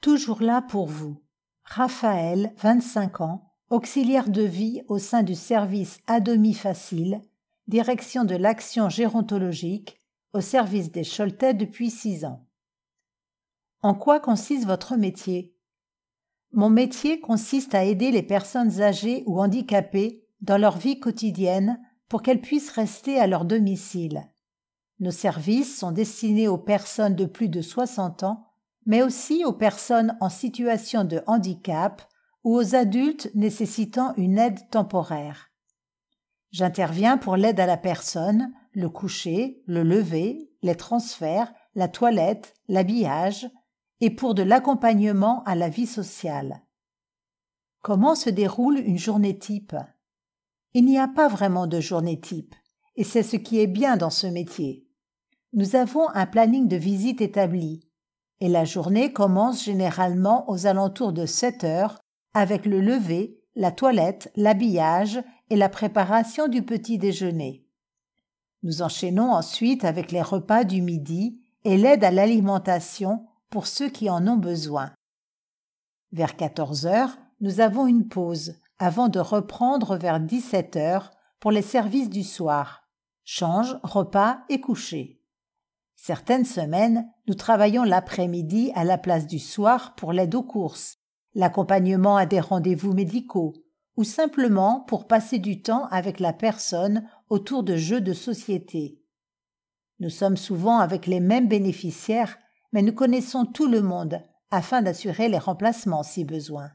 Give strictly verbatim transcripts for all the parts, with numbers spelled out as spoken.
Toujours là pour vous. Raphaël, vingt-cinq ans, auxiliaire de vie au sein du service Adomie Facile, direction de l'action gérontologique, au service des Choletais depuis six ans. En quoi consiste votre métier? Mon métier consiste à aider les personnes âgées ou handicapées dans leur vie quotidienne pour qu'elles puissent rester à leur domicile. Nos services sont destinés aux personnes de plus de soixante ans, mais aussi aux personnes en situation de handicap ou aux adultes nécessitant une aide temporaire. J'interviens pour l'aide à la personne, le coucher, le lever, les transferts, la toilette, l'habillage et pour de l'accompagnement à la vie sociale. Comment se déroule une journée type? Il n'y a pas vraiment de journée type, et c'est ce qui est bien dans ce métier. Nous avons un planning de visite établi, et la journée commence généralement aux alentours de sept heures avec le lever, la toilette, l'habillage et la préparation du petit déjeuner. Nous enchaînons ensuite avec les repas du midi et l'aide à l'alimentation pour ceux qui en ont besoin. Vers quatorze heures, nous avons une pause avant de reprendre vers dix-sept heures pour les services du soir, change, repas et coucher. Certaines semaines, nous travaillons l'après-midi à la place du soir pour l'aide aux courses, l'accompagnement à des rendez-vous médicaux ou simplement pour passer du temps avec la personne autour de jeux de société. Nous sommes souvent avec les mêmes bénéficiaires, mais nous connaissons tout le monde afin d'assurer les remplacements si besoin.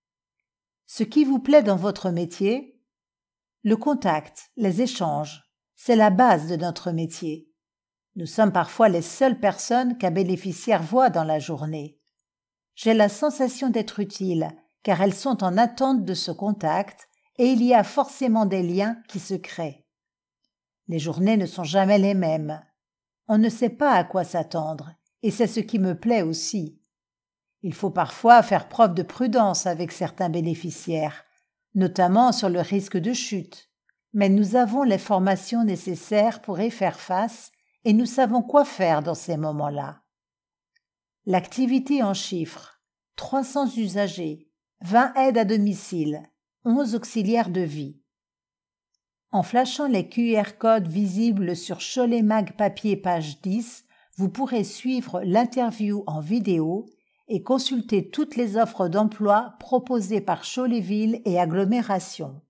Ce qui vous plaît dans votre métier? Le contact, les échanges, c'est la base de notre métier. Nous sommes parfois les seules personnes qu'un bénéficiaire voit dans la journée. J'ai la sensation d'être utile, car elles sont en attente de ce contact et il y a forcément des liens qui se créent. Les journées ne sont jamais les mêmes. On ne sait pas à quoi s'attendre, et c'est ce qui me plaît aussi. Il faut parfois faire preuve de prudence avec certains bénéficiaires, notamment sur le risque de chute, mais nous avons les formations nécessaires pour y faire face et nous savons quoi faire dans ces moments-là. L'activité en chiffres, trois cents usagers, vingt aides à domicile, onze auxiliaires de vie. En flashant les Q R codes visibles sur Cholet Mag Papier page dix, vous pourrez suivre l'interview en vidéo et consulter toutes les offres d'emploi proposées par Cholet Ville et Agglomération.